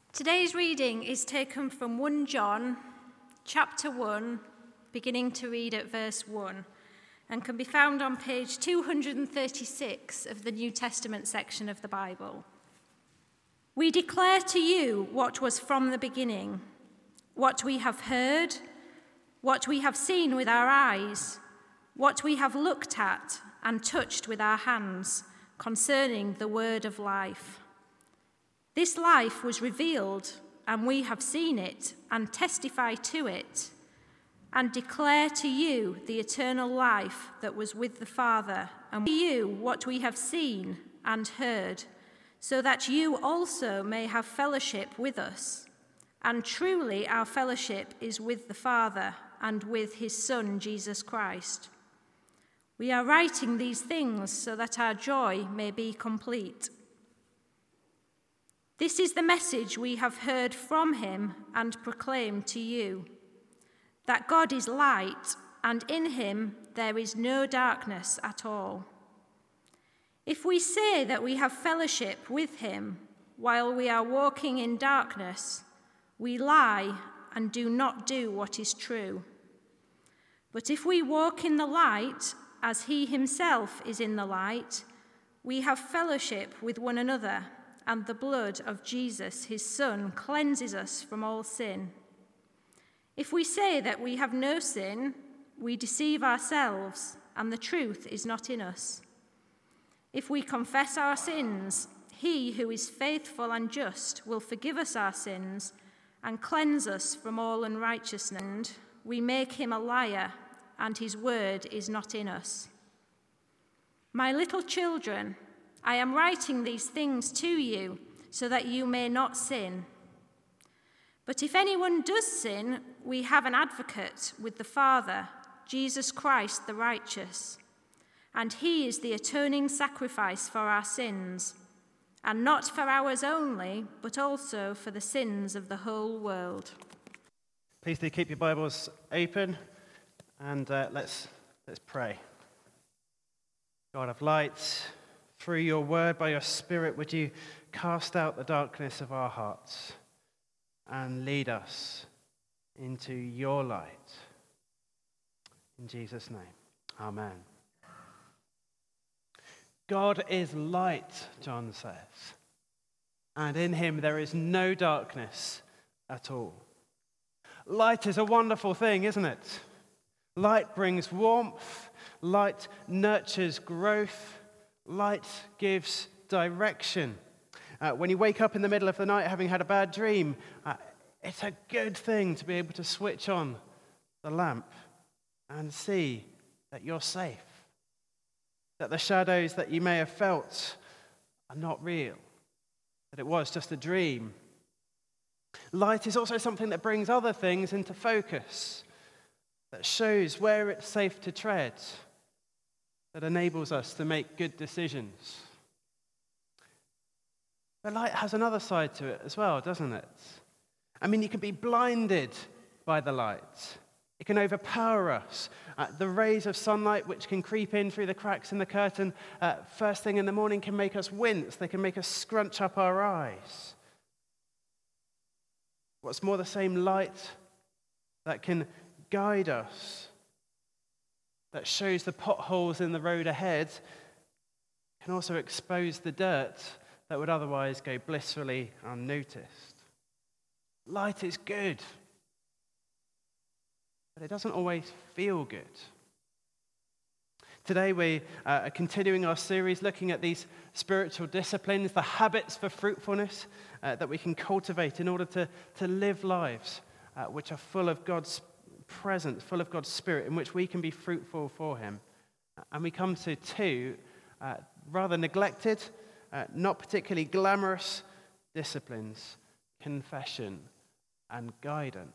Today's reading is taken from 1 John, chapter 1, beginning to read at verse 1, and can be found on page 236 of the New Testament section of the Bible. We declare to you what was from the beginning, what we have heard, what we have seen with our eyes, what we have looked at and touched with our hands concerning the word of life. This life was revealed, and we have seen it and testify to it, and declare to you the eternal life that was with the Father, and to you what we have seen and heard, so that you also may have fellowship with us. And truly our fellowship is with the Father and with his Son, Jesus Christ. We are writing these things so that our joy may be complete. This is the message we have heard from him and proclaimed to you, that God is light, and in him there is no darkness at all. If we say that we have fellowship with him while we are walking in darkness, we lie and do not do what is true. But if we walk in the light, as he himself is in the light, we have fellowship with one another, and the blood of Jesus, his Son, cleanses us from all sin. If we say that we have no sin, we deceive ourselves, and the truth is not in us. If we confess our sins, he who is faithful and just will forgive us our sins and cleanse us from all unrighteousness. We make him a liar, and his word is not in us. My little children, I am writing these things to you so that you may not sin. But if anyone does sin, we have an advocate with the Father, Jesus Christ the righteous. And he is the atoning sacrifice for our sins, and not for ours only, but also for the sins of the whole world. Please do keep your Bibles open, and let's pray. God of light, through your word, by your Spirit, would you cast out the darkness of our hearts and lead us into your light. In Jesus' name, amen. God is light, John says, and in him there is no darkness at all. Light is a wonderful thing, isn't it? Light brings warmth, light nurtures growth, light gives direction. When you wake up in the middle of the night having had a bad dream, it's a good thing to be able to switch on the lamp and see that you're safe, that the shadows that you may have felt are not real, that it was just a dream. Light is also something that brings other things into focus, that shows where it's safe to tread, that enables us to make good decisions. But light has another side to it as well, doesn't it? I mean, you can be blinded by the light. It can overpower us. The rays of sunlight, which can creep in through the cracks in the curtain, first thing in the morning can make us wince. They can make us scrunch up our eyes. What's more, the same light that can guide us, that shows the potholes in the road ahead, can also expose the dirt that would otherwise go blissfully unnoticed. Light is good, but it doesn't always feel good. Today we are continuing our series looking at these spiritual disciplines, the habits for fruitfulness that we can cultivate in order to live lives which are full of God's presence, full of God's Spirit, in which we can be fruitful for him. And we come to two rather neglected, not particularly glamorous disciplines: confession and guidance.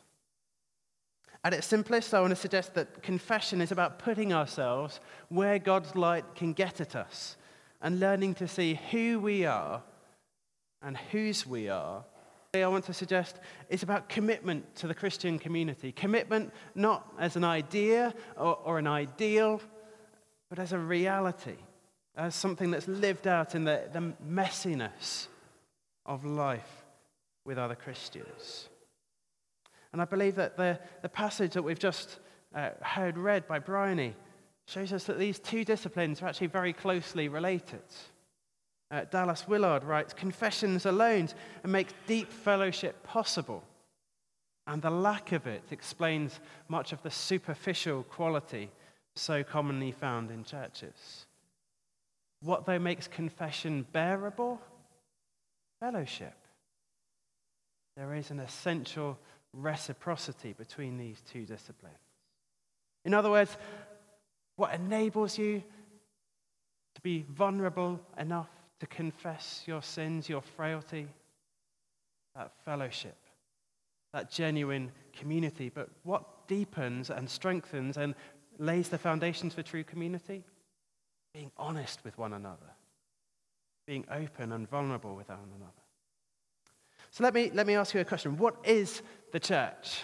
At its simplest, I want to suggest that confession is about putting ourselves where God's light can get at us and learning to see who we are and whose we are. I want to suggest it's about commitment to the Christian community. Commitment not as an idea or an ideal, but as a reality, as something that's lived out in the messiness of life with other Christians. And I believe that the passage that we've just heard read by Bryony shows us that these two disciplines are actually very closely related. Dallas Willard writes, "Confessions alone make deep fellowship possible, and the lack of it explains much of the superficial quality so commonly found in churches. What though makes confession bearable? Fellowship. There is an essential reciprocity between these two disciplines." In other words, what enables you to be vulnerable enough to confess your sins, your frailty, that fellowship, that genuine community. But what deepens and strengthens and lays the foundations for true community? Being honest with one another, being open and vulnerable with one another. So let me ask you a question. What is the church?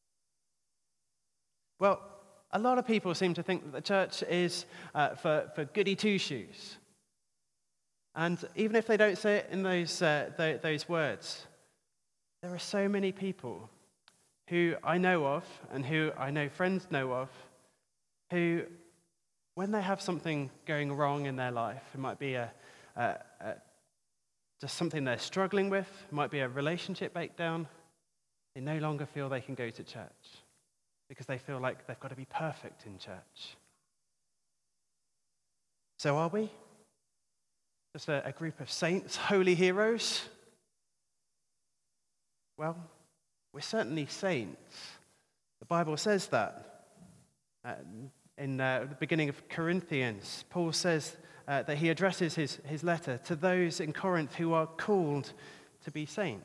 Well, a lot of people seem to think that the church is for goody two-shoes. And even if they don't say it in those words, there are so many people who I know of and who I know friends know of who, when they have something going wrong in their life, it might be just something they're struggling with, it might be a relationship breakdown, they no longer feel they can go to church because they feel like they've got to be perfect in church. So are we? Just a group of saints, holy heroes? Well, we're certainly saints. The Bible says that. In the beginning of Corinthians, Paul says that he addresses his letter to those in Corinth who are called to be saints.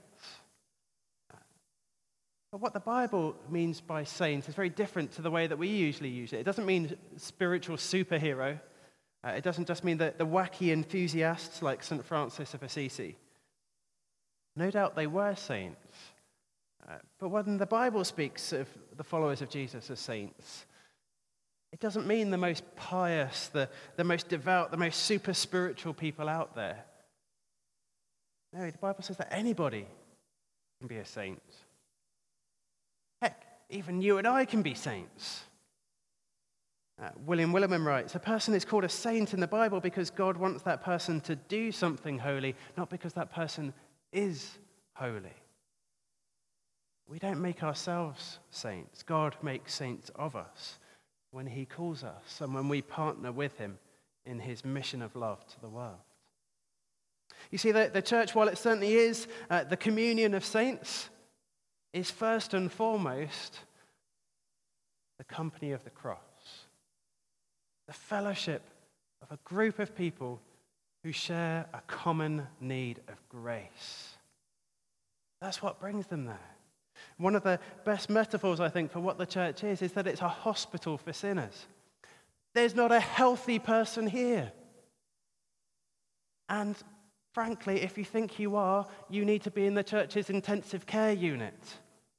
But what the Bible means by saints is very different to the way that we usually use it. It doesn't mean spiritual superhero. It doesn't just mean the wacky enthusiasts like St. Francis of Assisi. No doubt they were saints. But when the Bible speaks of the followers of Jesus as saints, it doesn't mean the most pious, the most devout, the most super spiritual people out there. No, the Bible says that anybody can be a saint. Heck, even you and I can be saints. William Willimon writes, "A person is called a saint in the Bible because God wants that person to do something holy, not because that person is holy." We don't make ourselves saints. God makes saints of us when he calls us and when we partner with him in his mission of love to the world. You see, the church, while it certainly is the communion of saints, is first and foremost the company of the cross. The fellowship of a group of people who share a common need of grace. That's what brings them there. One of the best metaphors, I think, for what the church is that it's a hospital for sinners. There's not a healthy person here. And frankly, if you think you are, you need to be in the church's intensive care unit.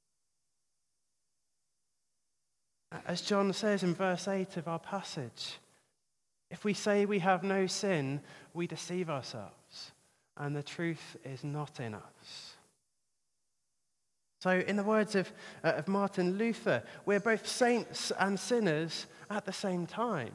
As John says in verse 8 of our passage, if we say we have no sin, we deceive ourselves, and the truth is not in us. So, in the words of Martin Luther, we're both saints and sinners at the same time.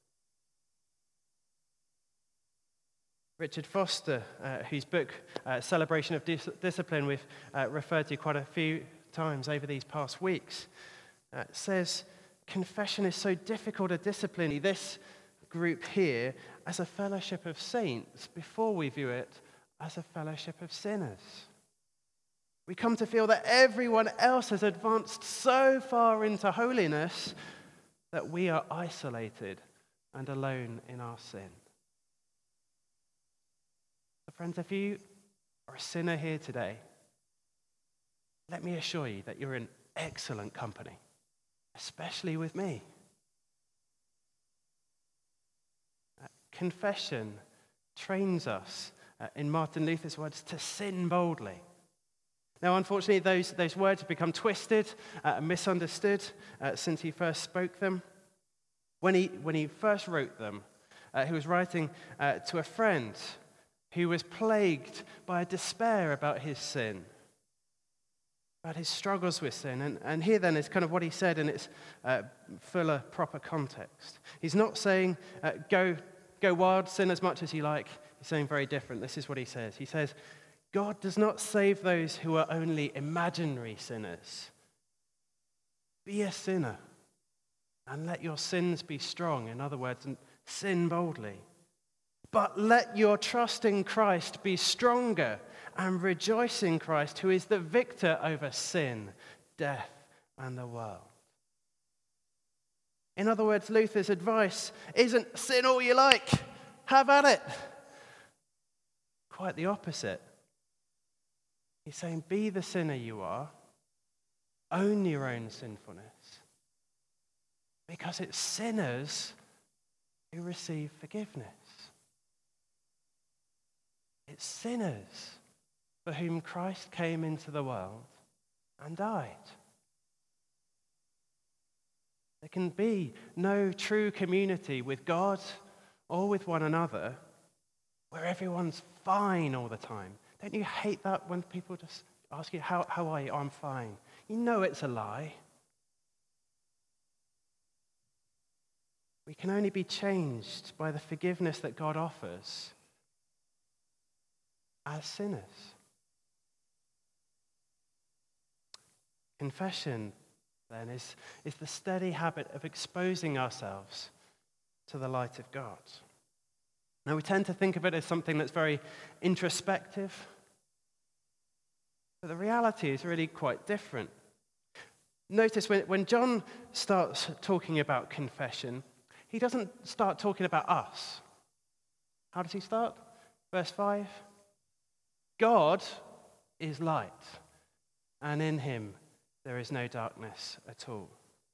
Richard Foster, whose book, Celebration of Discipline, we've referred to quite a few times over these past weeks, says, confession is so difficult a discipline, this group here, as a fellowship of saints before we view it as a fellowship of sinners. We come to feel that everyone else has advanced so far into holiness that we are isolated and alone in our sin. So friends, if you are a sinner here today, let me assure you that you're in excellent company, especially with me. Confession trains us, in Martin Luther's words, to sin boldly. Now, unfortunately, those words have become twisted and misunderstood since he first spoke them. When he first wrote them, he was writing to a friend who was plagued by a despair about his sin. about his struggles with sin. And here then is kind of what he said in its fuller, proper context. He's not saying, go wild, sin as much as you like. He's saying very different. This is what he says. He says, God does not save those who are only imaginary sinners. Be a sinner and let your sins be strong. In other words, sin boldly. But let your trust in Christ be stronger and rejoice in Christ, who is the victor over sin, death, and the world. In other words, Luther's advice isn't sin all you like, have at it. Quite the opposite. He's saying, be the sinner you are, own your own sinfulness, because it's sinners who receive forgiveness. It's sinners for whom Christ came into the world and died. There can be no true community with God or with one another where everyone's fine all the time. Don't you hate that when people just ask you, how are you? Oh, I'm fine. You know it's a lie. We can only be changed by the forgiveness that God offers as sinners. Confession, then, is the steady habit of exposing ourselves to the light of God. Now, we tend to think of it as something that's very introspective, but the reality is really quite different. Notice when John starts talking about confession, he doesn't start talking about us. How does he start? Verse 5. God is light, and in him there is no darkness at all.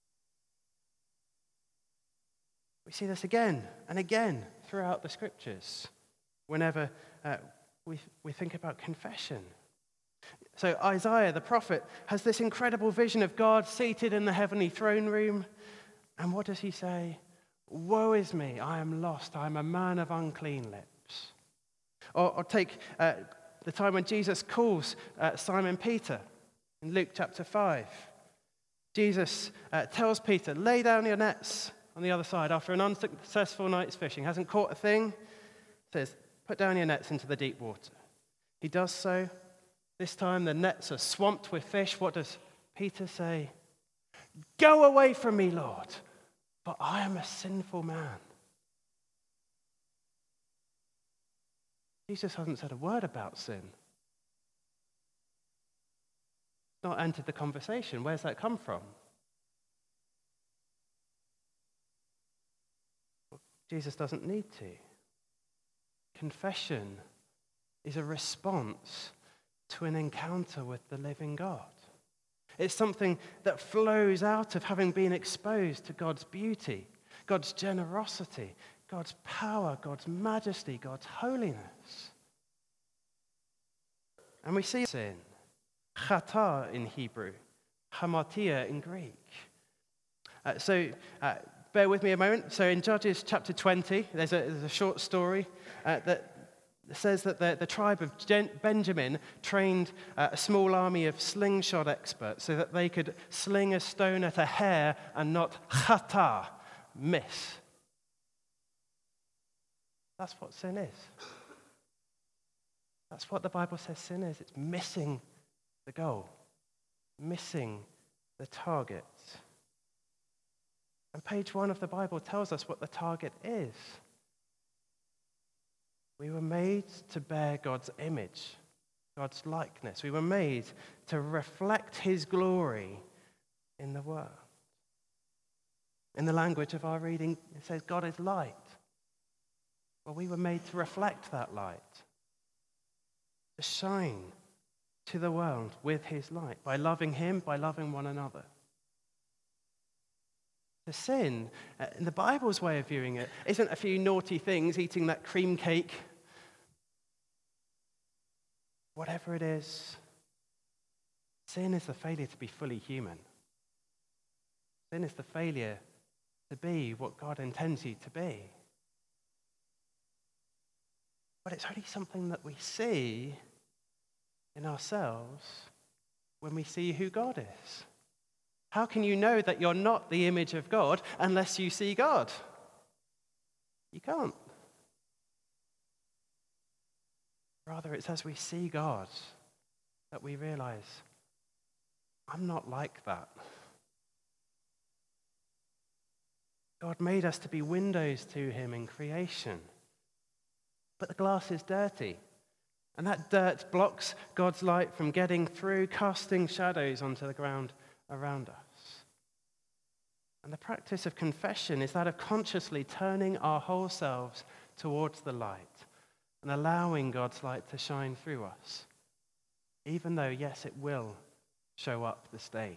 We see this again and again throughout the scriptures whenever we think about confession. So Isaiah, the prophet, has this incredible vision of God seated in the heavenly throne room. And what does he say? Woe is me, I am lost, I am a man of unclean lips. Or take the time when Jesus calls Simon Peter in Luke chapter 5. Jesus tells Peter, lay down your nets on the other side after an unsuccessful night's fishing. Hasn't caught a thing. Says, put down your nets into the deep water. He does so. This time the nets are swamped with fish. What does Peter say? Go away from me, Lord, for I am a sinful man. Jesus hasn't said a word about sin. Not entered the conversation. Where's that come from? Well, Jesus doesn't need to. Confession is a response to an encounter with the living God. It's something that flows out of having been exposed to God's beauty, God's generosity, God's power, God's majesty, God's holiness. And we see sin. Chata in Hebrew, hamartia in Greek. Bear with me a moment. So in Judges chapter 20, there's a short story that says that the tribe of Benjamin trained a small army of slingshot experts so that they could sling a stone at a hare and not chata, miss. That's what sin is. That's what the Bible says sin is. It's missing the goal, missing the target. And page 1 of the Bible tells us what the target is. We were made to bear God's image, God's likeness. We were made to reflect his glory in the world. In the language of our reading, it says God is light. Well, we were made to reflect that light, to shine to the world with his light, by loving him, by loving one another. The sin, in the Bible's way of viewing it, isn't a few naughty things, eating that cream cake. Whatever it is, sin is the failure to be fully human. Sin is the failure to be what God intends you to be. But it's only something that we see in ourselves when we see who God is. How can you know that you're not the image of God unless you see God? You can't. Rather, it's as we see God that we realize, I'm not like that. God made us to be windows to him in creation. But the glass is dirty. And that dirt blocks God's light from getting through, casting shadows onto the ground around us. And the practice of confession is that of consciously turning our whole selves towards the light and allowing God's light to shine through us, even though, yes, it will show up the stains.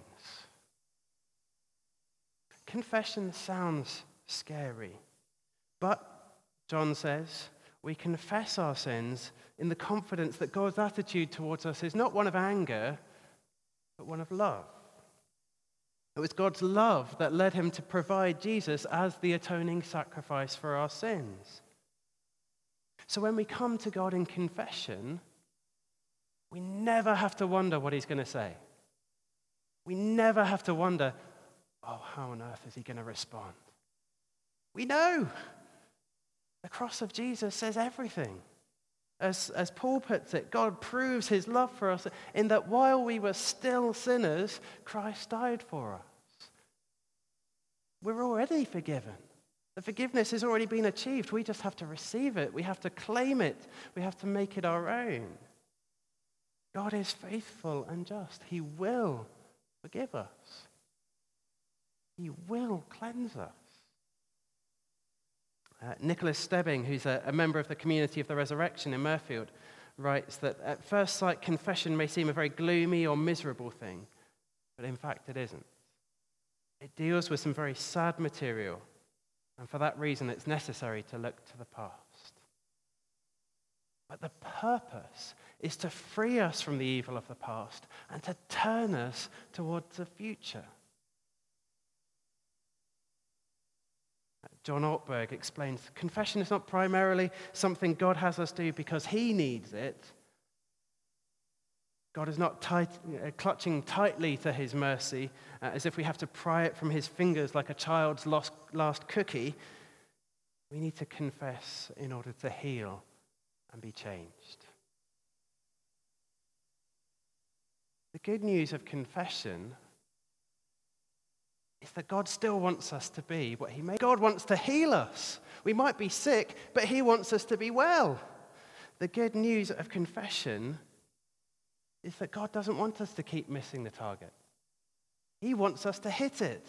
Confession sounds scary, but, John says, we confess our sins in the confidence that God's attitude towards us is not one of anger, but one of love. It was God's love that led him to provide Jesus as the atoning sacrifice for our sins. So when we come to God in confession, we never have to wonder what he's going to say. We never have to wonder, how on earth is he going to respond? We know. The cross of Jesus says everything. As Paul puts it, God proves his love for us in that while we were still sinners, Christ died for us. We're already forgiven. The forgiveness has already been achieved. We just have to receive it. We have to claim it. We have to make it our own. God is faithful and just. He will forgive us. He will cleanse us. Nicholas Stebbing, who's a member of the Community of the Resurrection in Mirfield, writes that at first sight, confession may seem a very gloomy or miserable thing, but in fact it isn't. It deals with some very sad material, and for that reason it's necessary to look to the past. But the purpose is to free us from the evil of the past and to turn us towards the future. John Ortberg explains, confession is not primarily something God has us do because he needs it. God is not clutching tightly to his mercy as if we have to pry it from his fingers like a child's last cookie. We need to confess in order to heal and be changed. The good news of confession is that God still wants us to be what he made. God wants to heal us. We might be sick, but he wants us to be well. The good news of confession is that God doesn't want us to keep missing the target. He wants us to hit it.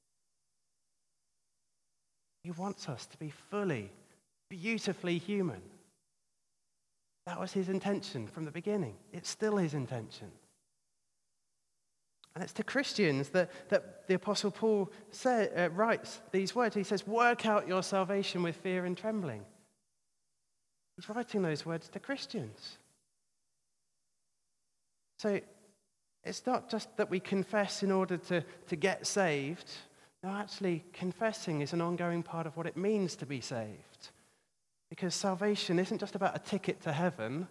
He wants us to be fully, beautifully human. That was his intention from the beginning. It's still his intention. And it's to Christians that the Apostle Paul writes these words. He says, work out your salvation with fear and trembling. He's writing those words to Christians. So it's not just that we confess in order to get saved. No, actually, confessing is an ongoing part of what it means to be saved. Because salvation isn't just about a ticket to heaven.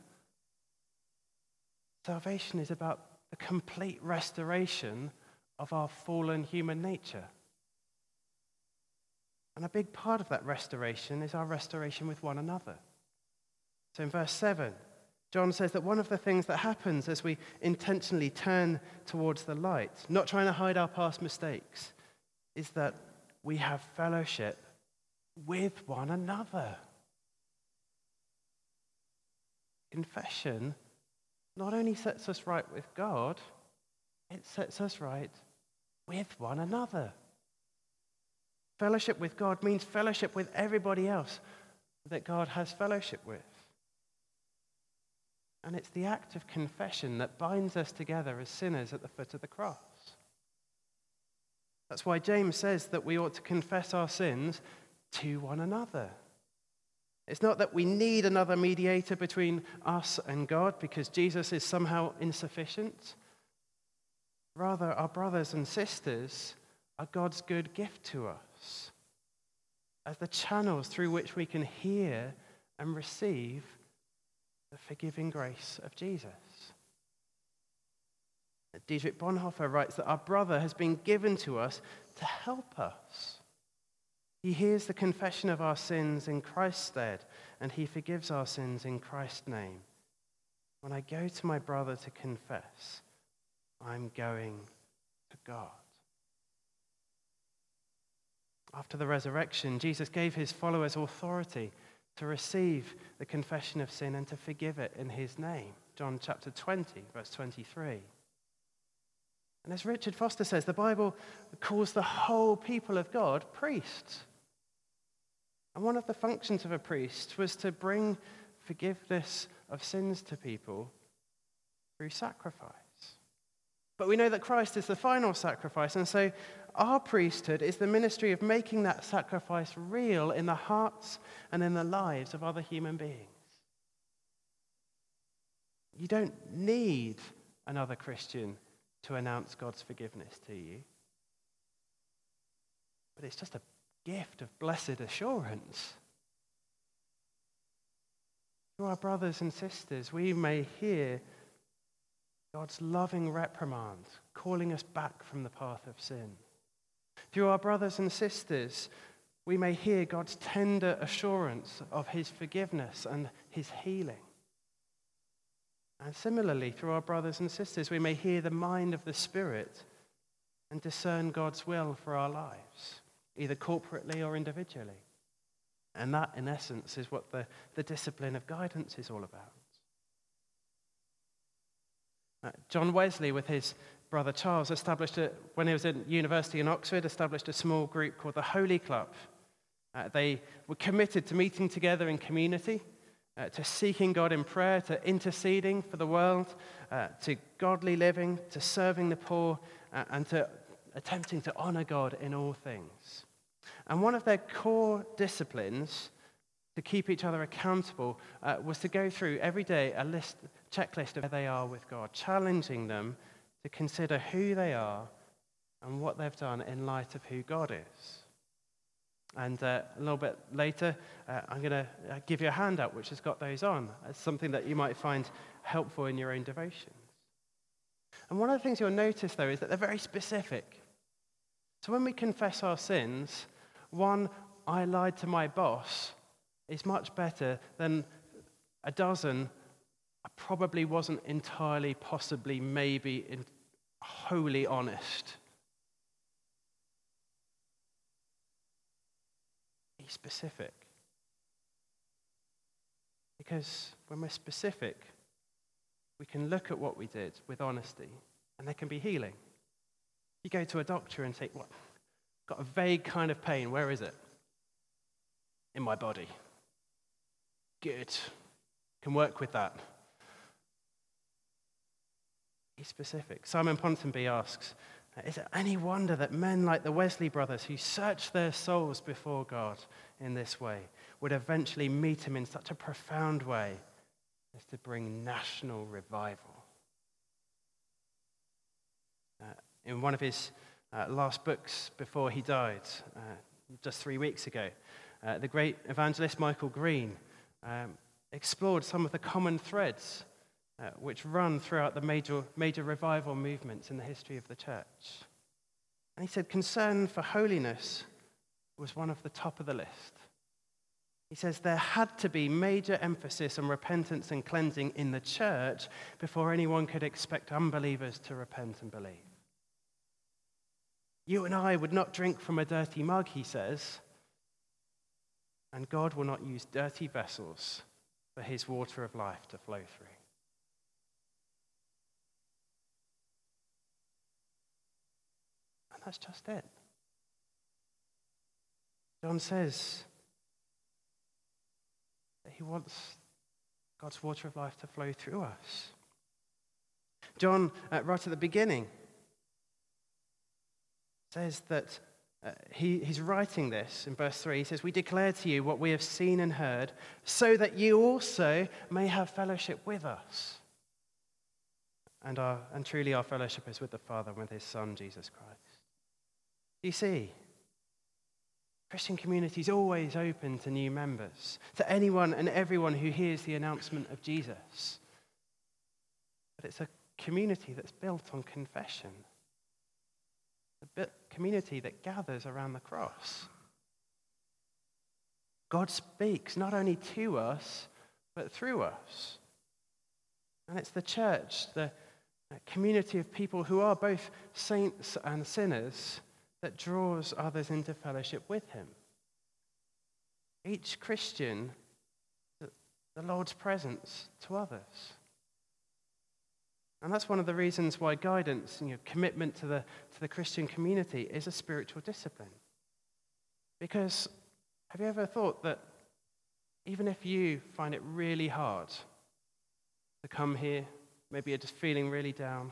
Salvation is about the complete restoration of our fallen human nature. And a big part of that restoration is our restoration with one another. So in verse 7, John says that one of the things that happens as we intentionally turn towards the light, not trying to hide our past mistakes, is that we have fellowship with one another. Confession not only sets us right with God, it sets us right with one another. Fellowship with God means fellowship with everybody else that God has fellowship with. And it's the act of confession that binds us together as sinners at the foot of the cross. That's why James says that we ought to confess our sins to one another. It's not that we need another mediator between us and God because Jesus is somehow insufficient. Rather, our brothers and sisters are God's good gift to us as the channels through which we can hear and receive the forgiving grace of Jesus. Dietrich Bonhoeffer writes that our brother has been given to us to help us. He hears the confession of our sins in Christ's stead, and he forgives our sins in Christ's name. When I go to my brother to confess, I'm going to God. After the resurrection, Jesus gave his followers authority to receive the confession of sin and to forgive it in his name. John chapter 20, verse 23. And as Richard Foster says, the Bible calls the whole people of God priests. And one of the functions of a priest was to bring forgiveness of sins to people through sacrifice. But we know that Christ is the final sacrifice, and so our priesthood is the ministry of making that sacrifice real in the hearts and in the lives of other human beings. You don't need another Christian to announce God's forgiveness to you. But it's just a gift of blessed assurance. Through our brothers and sisters, we may hear God's loving reprimand, calling us back from the path of sin. Through our brothers and sisters, we may hear God's tender assurance of his forgiveness and his healing. And similarly, through our brothers and sisters, we may hear the mind of the Spirit and discern God's will for our lives, either corporately or individually. And that, in essence, is what the discipline of guidance is all about. John Wesley, with his brother Charles, when he was at university in Oxford, established a small group called the Holy Club. They were committed to meeting together in community, to seeking God in prayer, to interceding for the world, to godly living, to serving the poor, and to attempting to honor God in all things. And one of their core disciplines to keep each other accountable was to go through every day a checklist of where they are with God, challenging them to consider who they are and what they've done in light of who God is. And a little bit later, I'm going to give you a handout which has got those on. It's something that you might find helpful in your own devotions. And one of the things you'll notice, though, is that they're very specific. So when we confess our sins, one, I lied to my boss, is much better than a dozen, I probably wasn't entirely, possibly, maybe wholly honest. Be specific. Because when we're specific, we can look at what we did with honesty, and there can be healing. You go to a doctor and say, "What? Got a vague kind of pain. Where is it?" "In my body." "Good. Can work with that." Be specific. Simon Ponsonby asks, is it any wonder that men like the Wesley brothers, who searched their souls before God in this way, would eventually meet him in such a profound way as to bring national revival? In one of his last books before he died, just 3 weeks ago, the great evangelist Michael Green explored some of the common threads which run throughout the major revival movements in the history of the church. And he said concern for holiness was one of the top of the list. He says there had to be major emphasis on repentance and cleansing in the church before anyone could expect unbelievers to repent and believe. You and I would not drink from a dirty mug, he says, and God will not use dirty vessels for his water of life to flow through. And that's just it. John says that he wants God's water of life to flow through us. John, right at the beginning, says that he's writing this in verse 3. He says, "We declare to you what we have seen and heard, so that you also may have fellowship with us." And truly our fellowship is with the Father and with his Son, Jesus Christ. You see, Christian community is always open to new members, to anyone and everyone who hears the announcement of Jesus. But it's a community that's built on confession. A community that gathers around the cross. God speaks not only to us, but through us. And it's the church, the community of people who are both saints and sinners, that draws others into fellowship with him. Each Christian, the Lord's presence to others. And that's one of the reasons why guidance and commitment to the Christian community is a spiritual discipline. Because have you ever thought that even if you find it really hard to come here, maybe you're just feeling really down,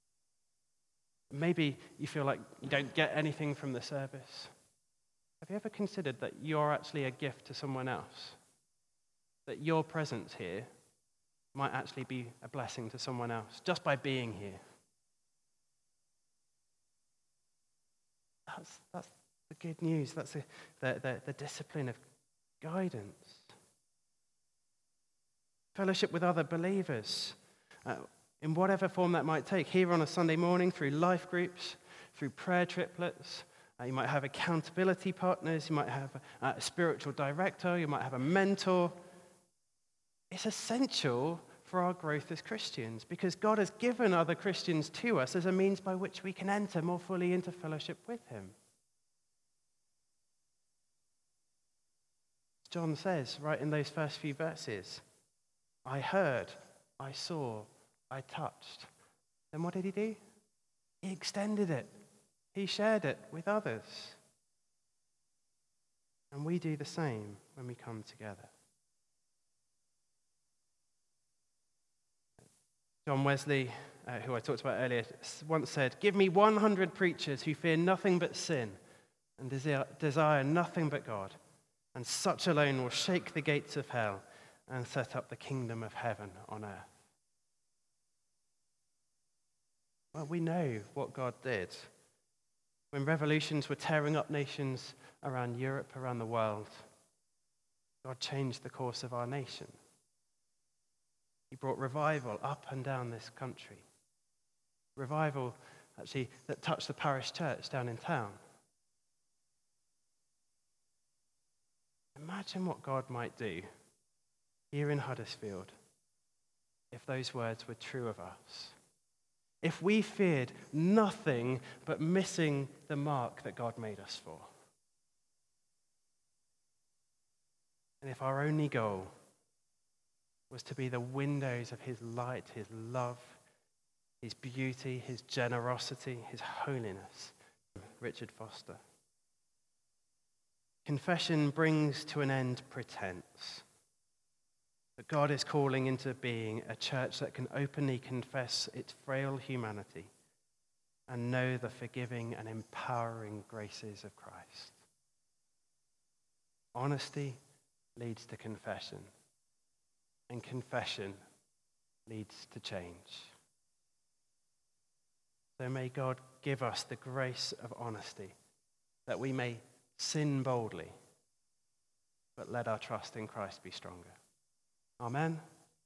maybe you feel like you don't get anything from the service, have you ever considered that you're actually a gift to someone else? That your presence here might actually be a blessing to someone else just by being here? That's the good news. That's the discipline of guidance. Fellowship with other believers, in whatever form that might take. Here on a Sunday morning, through life groups, through prayer triplets. You might have accountability partners. You might have a spiritual director. You might have a mentor. It's essential for our growth as Christians because God has given other Christians to us as a means by which we can enter more fully into fellowship with him. John says right in those first few verses, I heard, I saw, I touched. Then what did he do? He extended it. He shared it with others. And we do the same when we come together. John Wesley, who I talked about earlier, once said, "Give me 100 preachers who fear nothing but sin and desire nothing but God, and such alone will shake the gates of hell and set up the kingdom of heaven on earth." Well, we know what God did. When revolutions were tearing up nations around Europe, around the world, God changed the course of our nation. He brought revival up and down this country. Revival, actually, that touched the parish church down in town. Imagine what God might do here in Huddersfield if those words were true of us. If we feared nothing but missing the mark that God made us for. And if our only goal was to be the windows of his light, his love, his beauty, his generosity, his holiness. Richard Foster. Confession brings to an end pretense. But God is calling into being a church that can openly confess its frail humanity and know the forgiving and empowering graces of Christ. Honesty leads to confession, and confession leads to change. So may God give us the grace of honesty, that we may sin boldly, but let our trust in Christ be stronger. Amen.